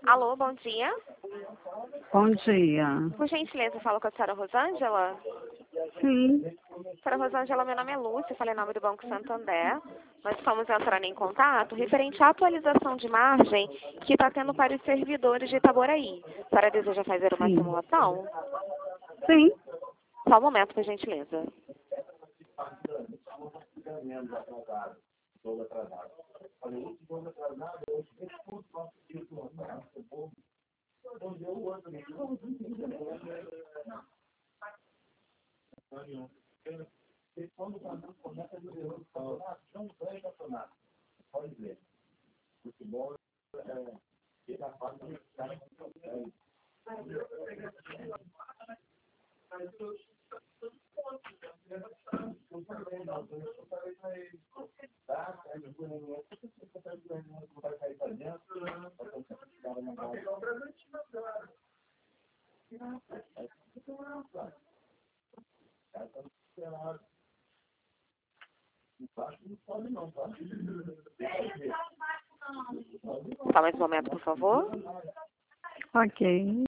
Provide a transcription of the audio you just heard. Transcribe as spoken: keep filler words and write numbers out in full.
Alô, bom dia. Bom dia. Por gentileza, falo com a senhora Rosângela. Sim, Senhora Rosângela, meu nome é Lúcia, falei em nome do Banco Santander. Nós estamos entrando em contato referente à atualização de margem que está tendo para os servidores de Itaboraí. A senhora deseja fazer uma sim. simulação? Sim. Só um momento, por gentileza. Só mais um momento, por favor. Ok.